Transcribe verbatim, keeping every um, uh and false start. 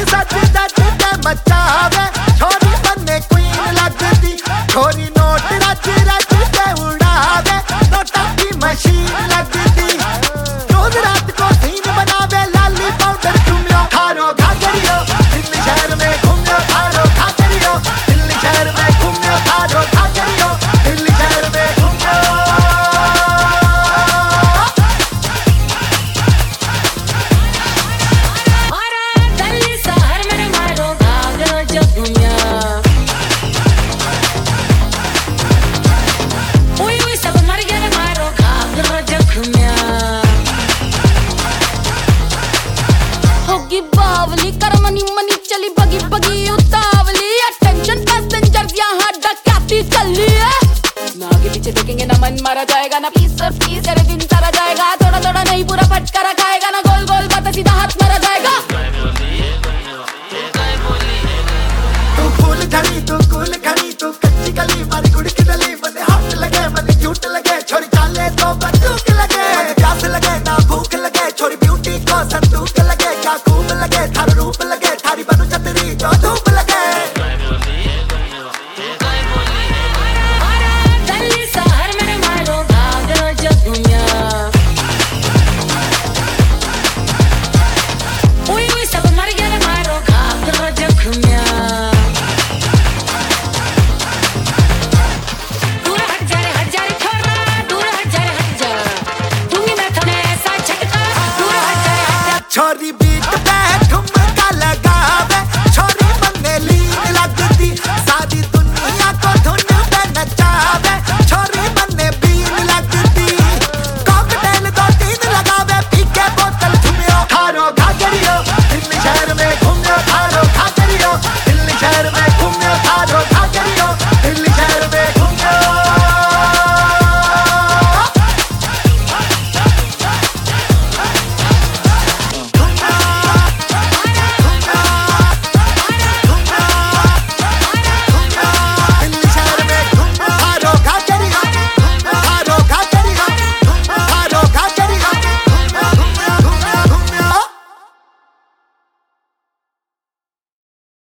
सच सच के मचावे छोरी बने क्वीन लगती छोरी नोट रच रच के उड़ावे नोटा की मशीन लगती रोज रात को सीन बनावे लाली पाउडर चुमियो खारो घाघरियो दिल्ली शहर में घूमियो खारो घाघरियो दिल्ली शहर में घूमियो खारो घाघरियो दिल्ली शहर में घूमियो होगी बावली कर मनी मनी चली बगी बगी उतावली अटेंशन पैसेंजर यहाँ डकैती चली है ना आगे पीछे देखेंगे ना मन मारा जाएगा ना पीस और पीस तेरे दिन सारा जाएगा थोड़ा थोड़ा नहीं पूरा फटकारा खाएगा ना गोल गोल बात सीधा हाथ मारा जाएगा तू फूल झड़ी तू कूल खड़ी तू कच्ची गली मारी गुड़ की डली मने हाथ लगे मने क्यूट लगे छोरी चाले तो बंदूक लगे मने प्यास लगे ना भूख लगे छोरी ब्यूटी को संतूक